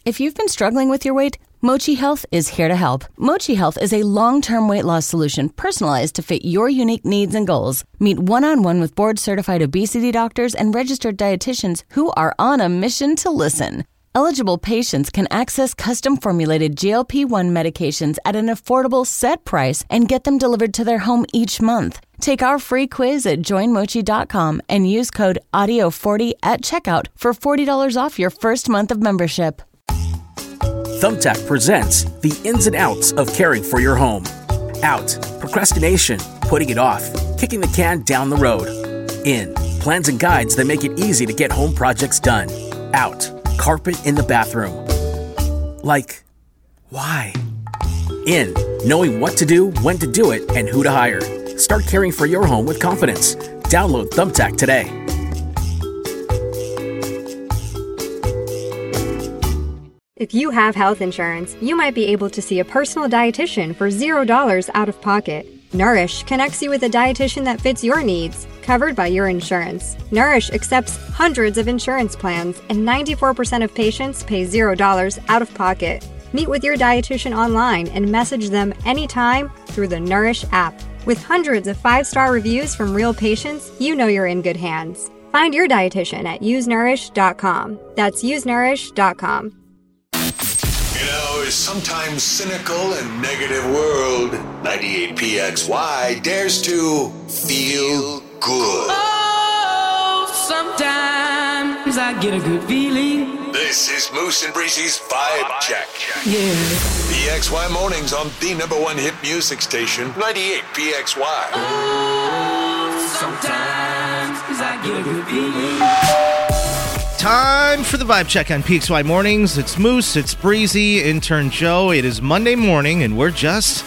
If you've been struggling with your weight, Mochi Health is here to help. Mochi Health is a long-term weight loss solution personalized to fit your unique needs and goals. Meet one-on-one with board-certified obesity doctors and registered dietitians who are on a mission to listen. Eligible patients can access custom-formulated GLP-1 medications at an affordable set price and get them delivered to their home each month. Take our free quiz at joinmochi.com and use code AUDIO40 at checkout for $40 off your first month of membership. Thumbtack presents the ins and outs of caring for your home. Out, procrastination, putting it off, kicking the can down the road. In, plans and guides that make it easy to get home projects done. Out, carpet in the bathroom. Like, why? In, knowing what to do, when to do it, and who to hire. Start caring for your home with confidence. Download Thumbtack today. If you have health insurance, you might be able to see a personal dietitian for $0 out of pocket. Nourish connects you with a dietitian that fits your needs, covered by your insurance. Nourish accepts hundreds of insurance plans, and 94% of patients pay $0 out of pocket. Meet with your dietitian online and message them anytime through the Nourish app. With hundreds of 5-star reviews from real patients, you know you're in good hands. Find your dietitian at usenourish.com. That's usenourish.com. In our sometimes cynical and negative world, 98PXY dares to feel good. Oh, sometimes I get a good feeling. This is Moose and Breezy's Vibe Check. Yeah. PXY mornings on the #1 hit music station, 98PXY. Oh, sometimes I get a good feeling. Time for the Vibe Check on PXY Mornings. It's Moose, it's Breezy, intern Joe. It is Monday morning, and we're just...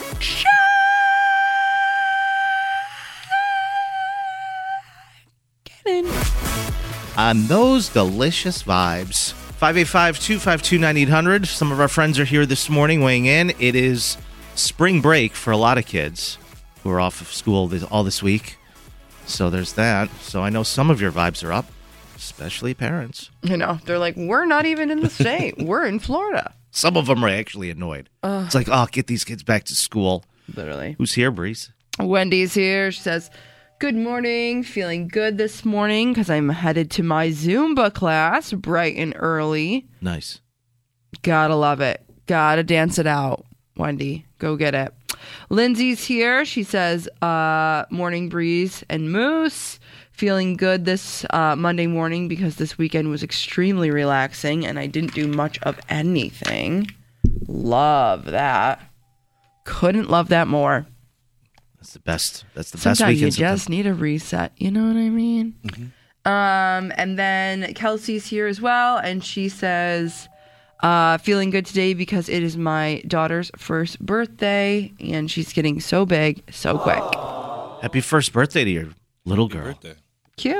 on those delicious vibes. 585-252-9800. Some of our friends are here this morning weighing in. It is spring break for a lot of kids who are off of school all this week. So there's that. So I know some of your vibes are up. Especially parents. You know, they're like, we're not even in the state. We're in Florida. Some of them are actually annoyed. It's like, oh, get these kids back to school. Literally. Who's here, Breeze? Wendy's here. She says, good morning. Feeling good this morning because I'm headed to my Zumba class bright and early. Nice. Gotta love it. Gotta dance it out. Wendy, go get it. Lindsay's here. She says, morning Breeze and Moose. Feeling good this Monday morning because this weekend was extremely relaxing and I didn't do much of anything. Love that. Couldn't love that more. That's the best. That's the Sometimes best weekend. Sometimes you just need a reset. You know what I mean? Mm-hmm. And then Kelsey's here as well. And she says, feeling good today because it is my daughter's first birthday and she's getting so big so quick. Happy first birthday to your little girl. Birthday. Cute.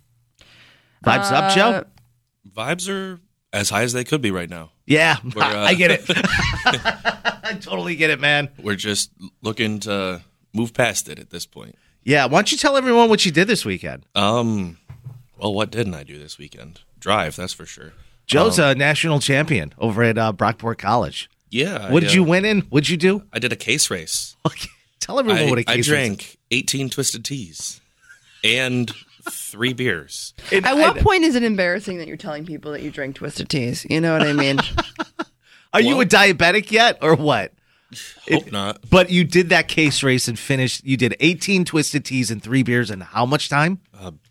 Vibes up, Joe? Vibes are as high as they could be right now. Yeah, I get it. I totally get it, man. We're just looking to move past it at this point. Yeah, why don't you tell everyone what you did this weekend? Well, what didn't I do this weekend? Drive, that's for sure. Joe's a national champion over at Brockport College. Yeah. What did you win in? What'd you do? I did a case race. Okay, tell everyone what a case race is. I drank 18 Twisted Teas and 3 beers. At what point is it embarrassing that you're telling people that you drink Twisted Teas? You know what I mean? Are you a diabetic yet or what? Hope not. But you did that case race and finished. You did 18 Twisted Teas and 3 beers in how much time?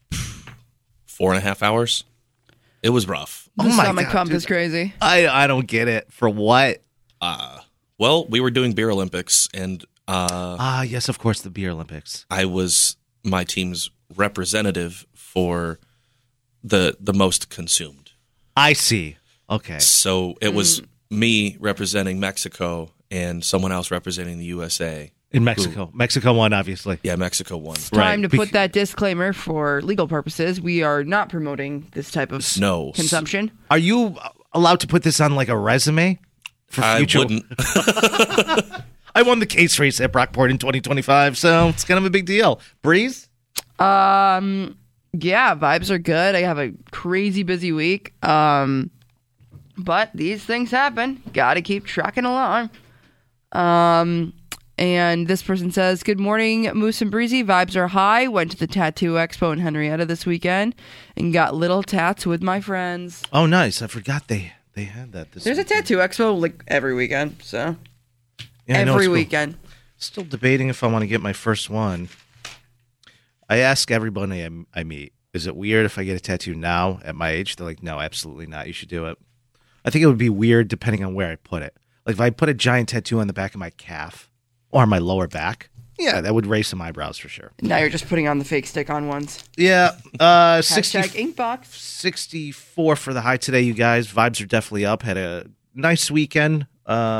4.5 hours. It was rough. The stomach pump is crazy. I don't get it. For what? Well, we were doing Beer Olympics and yes, of course, the Beer Olympics. I was my team's representative for the most consumed. I see. Okay. So it was me representing Mexico and someone else representing the USA. In Mexico. Mexico won, obviously. Yeah, Mexico won. It's time to put that disclaimer for legal purposes. We are not promoting this type of consumption. Are you allowed to put this on like a resume for future? I wouldn't. I won the case race at Brockport in 2025, so it's kind of a big deal. Breeze? Yeah, vibes are good. I have a crazy busy week. But these things happen. Got to keep trucking along. And this person says, good morning, Moose and Breezy. Vibes are high. Went to the Tattoo Expo in Henrietta this weekend and got little tats with my friends. Oh, nice. I forgot they had that this There's weekend. a Tattoo Expo like every weekend, so Yeah, I know, every it's cool. weekend. Still debating if I want to get my first one. I ask everybody I meet, is it weird if I get a tattoo now at my age? They're like, no, absolutely not. You should do it. I think it would be weird depending on where I put it. Like if I put a giant tattoo on the back of my calf or my lower back, yeah, that would raise some eyebrows for sure. Now you're just putting on the fake stick-on ones. Yeah. Hashtag Inkbox. 64 for the high today, you guys. Vibes are definitely up. Had a nice weekend.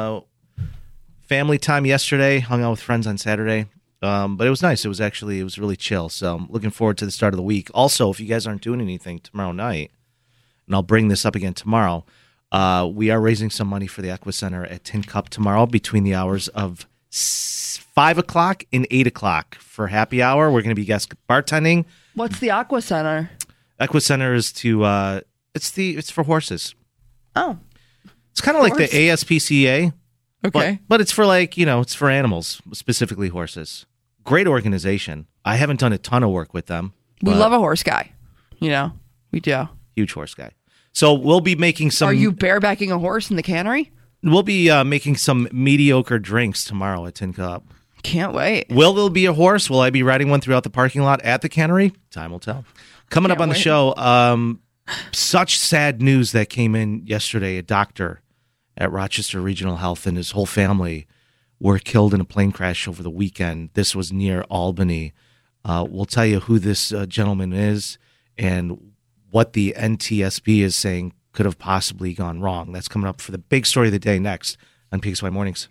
Family time yesterday. Hung out with friends on Saturday. But it was nice. It was really chill. So I'm looking forward to the start of the week. Also, if you guys aren't doing anything tomorrow night, and I'll bring this up again tomorrow, we are raising some money for the Aqua Center at Tin Cup tomorrow between the hours of 5 o'clock and 8 o'clock for happy hour. We're going to be guest bartending. What's the Aqua Center? Aqua Center is to it's for horses. Oh, It's kind of like the ASPCA. okay. But it's for it's for animals, specifically horses. Great organization. I haven't done a ton of work with them. We but love a horse guy. We do. huge horse guy. So we'll be making some. Are you barebacking a horse in the cannery? We'll be making some mediocre drinks tomorrow at Tin Cup. Can't wait. Will there be a horse? Will I be riding one throughout the parking lot at the cannery? Time will tell. Coming up on the show, such sad news that came in yesterday. A doctor at Rochester Regional Health and his whole family were killed in a plane crash over the weekend. This was near Albany. We'll tell you who this gentleman is and what the NTSB is saying could have possibly gone wrong. That's coming up for the big story of the day next on PXY Mornings.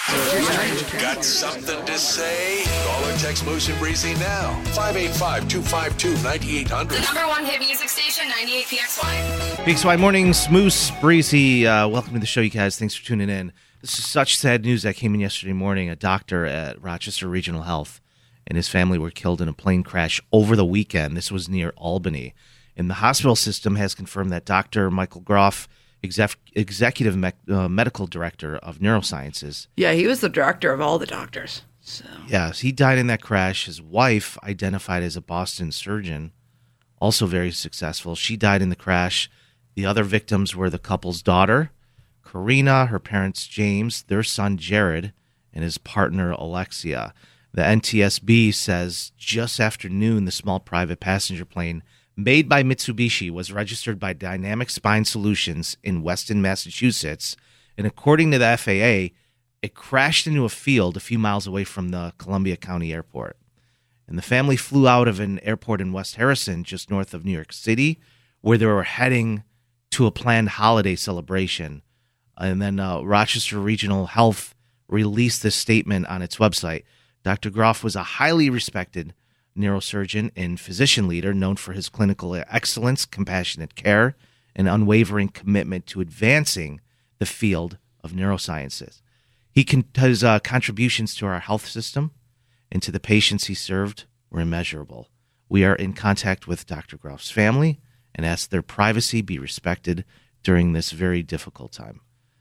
Got something to say? Call or text Moose and Breezy now. 585-252-9800. The number one hit music station, 98 PXY. PXY Mornings, Moose, Breezy. Welcome to the show, you guys. Thanks for tuning in. This is such sad news that came in yesterday morning. A doctor at Rochester Regional Health and his family were killed in a plane crash over the weekend. This was near Albany. And the hospital system has confirmed that Dr. Michael Groff, executive medical director of neurosciences. Yeah, he was the director of all the doctors. So Yes, he died in that crash. His wife, identified as a Boston surgeon, also very successful. She died in the crash. The other victims were the couple's daughter, Karina, her parents, James, their son, Jared, and his partner, Alexia. The NTSB says just after noon, the small private passenger plane made by Mitsubishi was registered by Dynamic Spine Solutions in Weston, Massachusetts. And according to the FAA, it crashed into a field a few miles away from the Columbia County Airport. And the family flew out of an airport in West Harrison, just north of New York City, where they were heading to a planned holiday celebration. And then Rochester Regional Health released this statement on its website. Dr. Groff was a highly respected neurosurgeon and physician leader known for his clinical excellence, compassionate care, and unwavering commitment to advancing the field of neurosciences. His contributions to our health system and to the patients he served were immeasurable. We are in contact with Dr. Groff's family and ask their privacy be respected during this very difficult time.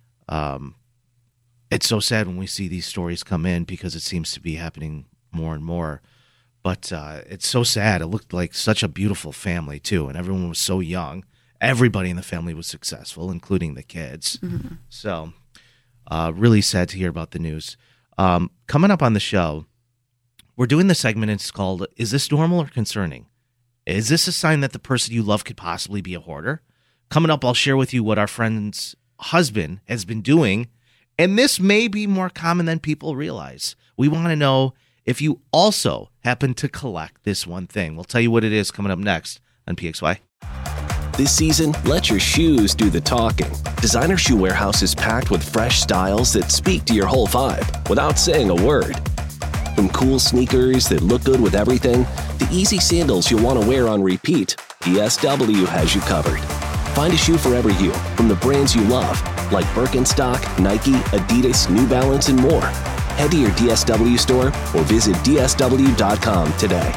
It's so sad when we see these stories come in because it seems to be happening more and more. But it's so sad. It looked like such a beautiful family, too, and everyone was so young. Everybody in the family was successful, including the kids. Mm-hmm. So really sad to hear about the news. Coming up on the show, we're doing the segment. It's called, Is This Normal or Concerning? Is this a sign that the person you love could possibly be a hoarder? Coming up, I'll share with you what our friend's husband has been doing, and this may be more common than people realize. We want to know if you also happen to collect this one thing. We'll tell you what it is coming up next on PXY. This season, let your shoes do the talking. Designer Shoe Warehouse is packed with fresh styles that speak to your whole vibe without saying a word. From cool sneakers that look good with everything, to easy sandals you'll want to wear on repeat, DSW has you covered. Find a shoe for every you from the brands you love, like Birkenstock, Nike, Adidas, New Balance, and more. Head to your DSW store or visit DSW.com today.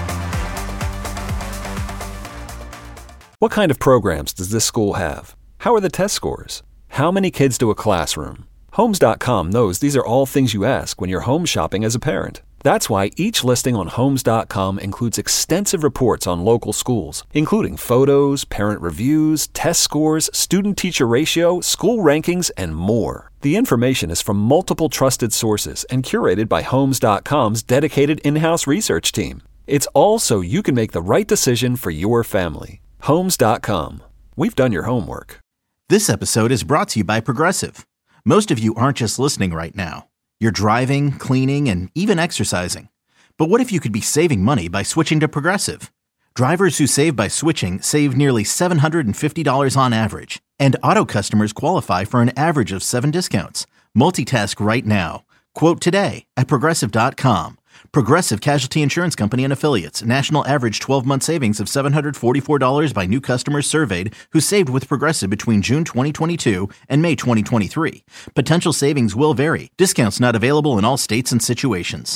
What kind of programs does this school have? How are the test scores? How many kids to a classroom? Homes.com knows these are all things you ask when you're home shopping as a parent. That's why each listing on Homes.com includes extensive reports on local schools, including photos, parent reviews, test scores, student-teacher ratio, school rankings, and more. The information is from multiple trusted sources and curated by Homes.com's dedicated in-house research team. It's all so you can make the right decision for your family. Homes.com. We've done your homework. This episode is brought to you by Progressive. Most of you aren't just listening right now. You're driving, cleaning, and even exercising. But what if you could be saving money by switching to Progressive? Drivers who save by switching save nearly $750 on average. And auto customers qualify for an average of 7 discounts. Multitask right now. Quote today at Progressive.com. Progressive Casualty Insurance Company and Affiliates. National average 12-month savings of $744 by new customers surveyed who saved with Progressive between June 2022 and May 2023. Potential savings will vary. Discounts not available in all states and situations.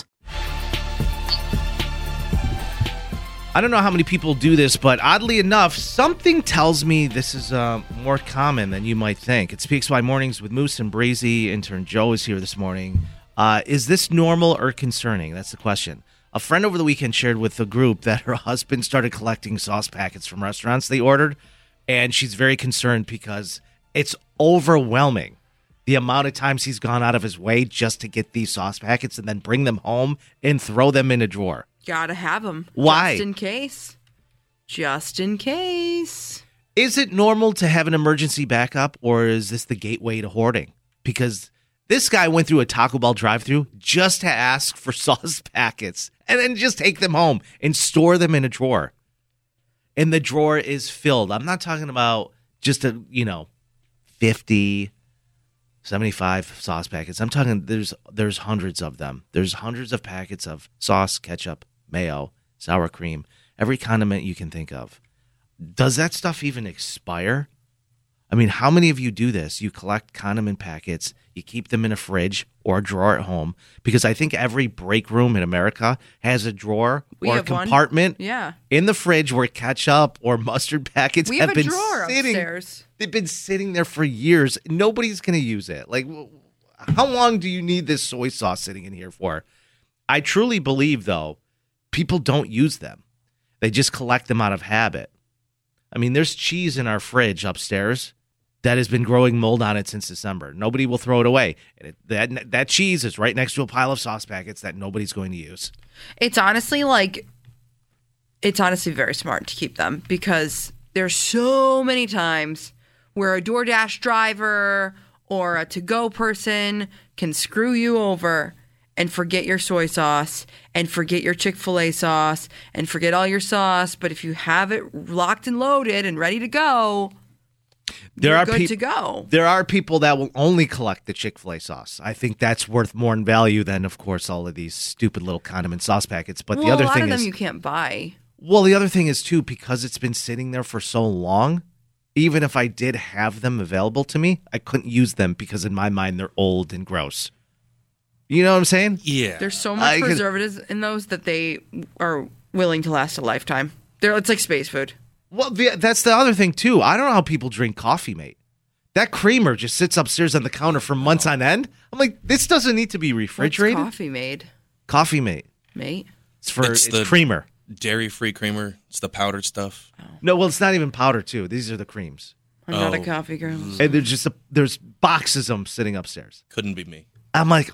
I don't know how many people do this, but oddly enough, something tells me this is more common than you might think. It speaks by Mornings with Moose and Breezy. Intern Joe is here this morning. Is this normal or concerning? That's the question. A friend over the weekend shared with the group that her husband started collecting sauce packets from restaurants they ordered, and she's very concerned because it's overwhelming the amount of times he's gone out of his way just to get these sauce packets and then bring them home and throw them in a drawer. Gotta have them. Why? Just in case. Just in case. Is it normal to have an emergency backup, or is this the gateway to hoarding? Because this guy went through a Taco Bell drive-thru just to ask for sauce packets and then just take them home and store them in a drawer. And the drawer is filled. I'm not talking about just 50, 75 sauce packets. I'm talking there's hundreds of them. There's hundreds of packets of sauce, ketchup, mayo, sour cream, every condiment you can think of. Does that stuff even expire? I mean, how many of you do this? You collect condiment packets, you keep them in a fridge or a drawer at home, because I think every break room in America has a drawer or a compartment in the fridge where ketchup or mustard packets have been sitting. Upstairs. They've been sitting there for years. Nobody's going to use it. Like, how long do you need this soy sauce sitting in here for? I truly believe, though, people don't use them. They just collect them out of habit. I mean, there's cheese in our fridge upstairs that has been growing mold on it since December. Nobody will throw it away. That cheese is right next to a pile of sauce packets that nobody's going to use. It's honestly very smart to keep them, because there's so many times where a DoorDash driver or a to-go person can screw you over and forget your soy sauce and forget your Chick-fil-A sauce and forget all your sauce. But if you have it locked and loaded and ready to go, you're good to go. There are people that will only collect the Chick-fil-A sauce. I think that's worth more in value than, of course, all of these stupid little condiment sauce packets. But the other thing is, a lot of them you can't buy. Well, the other thing is, too, because it's been sitting there for so long, even if I did have them available to me, I couldn't use them because in my mind they're old and gross. You know what I'm saying? Yeah. There's so much preservatives in those that they are willing to last a lifetime. It's like space food. Well, that's the other thing, too. I don't know how people drink Coffee Mate. That creamer just sits upstairs on the counter for months on end. I'm like, this doesn't need to be refrigerated. What's Coffee Mate? Coffee Mate. Mate? It's the creamer. Dairy-free creamer. It's the powdered stuff. Oh. No, well, it's not even powder, too. These are the creams. I'm not a coffee girl. And there's boxes of them sitting upstairs. Couldn't be me. I'm like,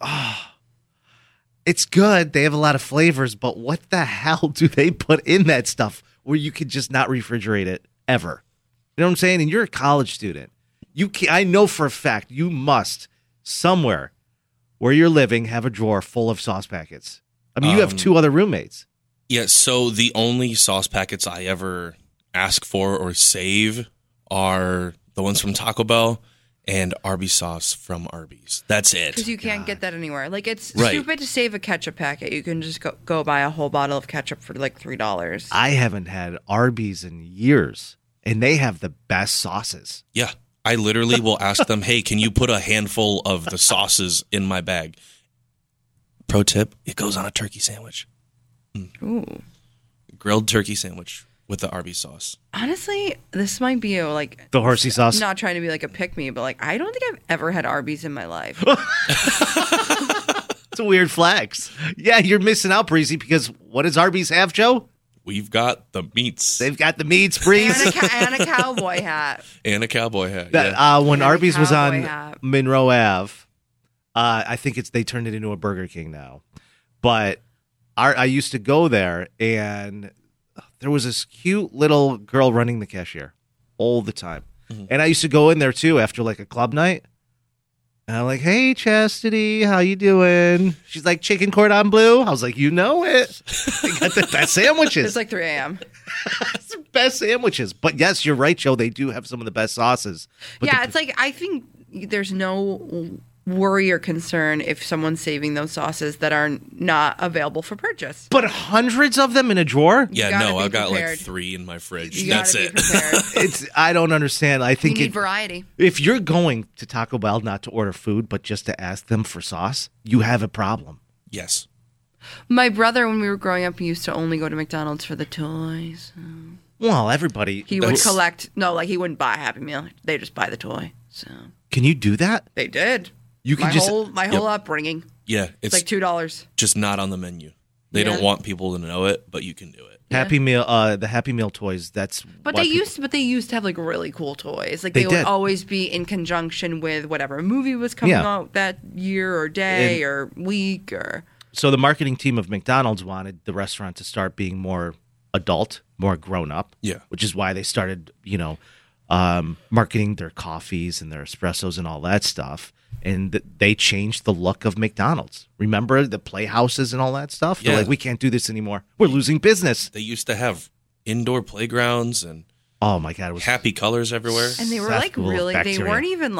it's good. They have a lot of flavors, but what the hell do they put in that stuff where you could just not refrigerate it ever? You know what I'm saying? And you're a college student. I know for a fact you must, somewhere where you're living, have a drawer full of sauce packets. I mean, you have 2 other roommates. Yeah, so the only sauce packets I ever ask for or save are the ones from Taco Bell and Arby's sauce from Arby's. That's it. Because you can't get that anywhere. Like, it's stupid to save a ketchup packet. You can just go buy a whole bottle of ketchup for like $3. I haven't had Arby's in years, and they have the best sauces. Yeah. I literally will ask them, hey, can you put a handful of the sauces in my bag? Pro tip, it goes on a turkey sandwich. Ooh. Grilled turkey sandwich. with the Arby's sauce. Honestly, this might be the horsey sauce. I'm not trying to be like a pick-me, but I don't think I've ever had Arby's in my life. It's a weird flex. Yeah, you're missing out, Breezy, because what does Arby's have, Joe? We've got the meats. They've got the meats, Breeze. And a cowboy hat. And a cowboy hat. When Arby's was on hat. Monroe Ave, I think they turned it into a Burger King now. But I used to go there, and there was this cute little girl running the cashier all the time. Mm-hmm. And I used to go in there, too, after a club night. And I'm like, hey, Chastity, how you doing? She's like, chicken cordon bleu. I was like, you know it. They got the best sandwiches. It's 3 a.m. It's the best sandwiches. But yes, you're right, Joe. They do have some of the best sauces. But it's I think there's no worry or concern if someone's saving those sauces that are not available for purchase. But hundreds of them in a drawer? Yeah, no, I've got 3 in my fridge. That's it. I don't understand. I think you need variety. If you're going to Taco Bell not to order food, but just to ask them for sauce, you have a problem. Yes. My brother, when we were growing up, he used to only go to McDonald's for the toys. Well, everybody. He would collect. No, he wouldn't buy a Happy Meal. They just buy the toy. So. Can you do that? They did. You can my whole upbringing. Yeah, it's $2. Just not on the menu. They don't want people to know it, but you can do it. Happy Meal, the Happy Meal toys. But they used to have really cool toys. They would always be in conjunction with whatever movie was coming out that year or day or week or. So the marketing team of McDonald's wanted the restaurant to start being more adult, more grown up. Yeah, which is why they started, marketing their coffees and their espressos and all that stuff. And they changed the look of McDonald's. Remember the playhouses and all that stuff? Yeah. They're like, we can't do this anymore. We're losing business. They used to have indoor playgrounds and oh my God, it was happy colors everywhere. And they were really, they weren't even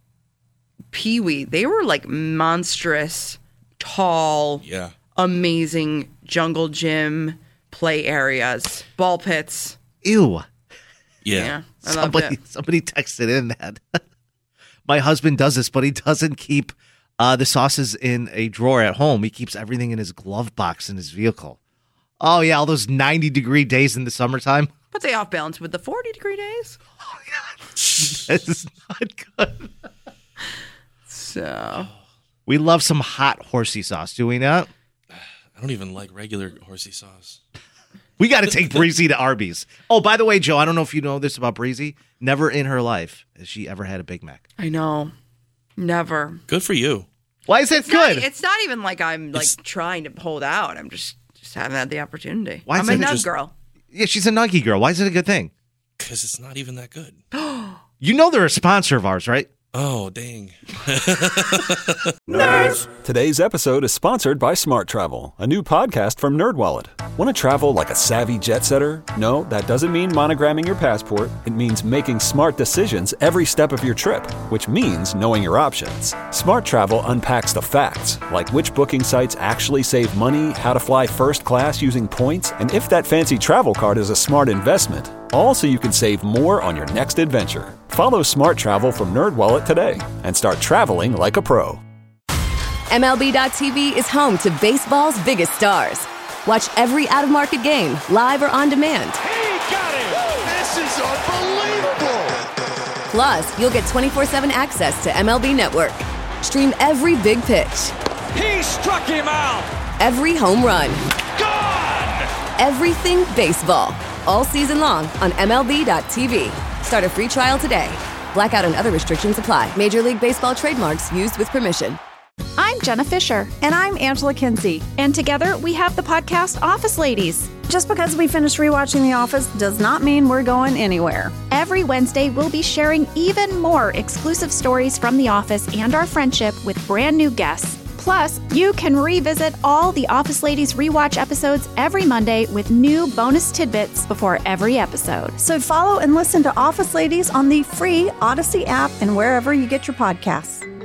peewee. They were monstrous, tall, amazing jungle gym play areas, ball pits. Ew. Yeah. I loved it. Somebody texted in that. My husband does this, but he doesn't keep the sauces in a drawer at home. He keeps everything in his glove box in his vehicle. Oh, yeah, all those 90-degree days in the summertime. But they off-balance with the 40-degree days. Oh, God. This is not good. So. We love some hot horsey sauce, do we not? I don't even like regular horsey sauce. We got to take Breezy to Arby's. Oh, by the way, Joe, I don't know if you know this about Breezy. Never in her life has she ever had a Big Mac. I know. Never. Good for you. Why is that good? It's not even I'm trying to hold out. I'm just haven't had the opportunity. Why I'm a nug girl. Yeah, she's a nuggy girl. Why is it a good thing? Because it's not even that good. You know they're a sponsor of ours, right? Oh, dang. Nerds! Today's episode is sponsored by Smart Travel, a new podcast from NerdWallet. Want to travel like a savvy jet setter? No, that doesn't mean monogramming your passport. It means making smart decisions every step of your trip, which means knowing your options. Smart Travel unpacks the facts, like which booking sites actually save money, how to fly first class using points, and if that fancy travel card is a smart investment. All so you can save more on your next adventure. Follow Smart Travel from NerdWallet today and start traveling like a pro. MLB.tv is home to baseball's biggest stars. Watch every out-of-market game, live or on demand. He got it! This is unbelievable! Plus, you'll get 24/7 access to MLB Network. Stream every big pitch. He struck him out! Every home run. Gone! Everything baseball. All season long on MLB.tv. Start a free trial today. Blackout and other restrictions apply. Major League Baseball trademarks used with permission. I'm Jenna Fisher. And I'm Angela Kinsey. And together we have the podcast Office Ladies. Just because we finished rewatching The Office does not mean we're going anywhere. Every Wednesday, we'll be sharing even more exclusive stories from The Office and our friendship with brand new guests. Plus, you can revisit all the Office Ladies rewatch episodes every Monday with new bonus tidbits before every episode. So follow and listen to Office Ladies on the free Odyssey app and wherever you get your podcasts.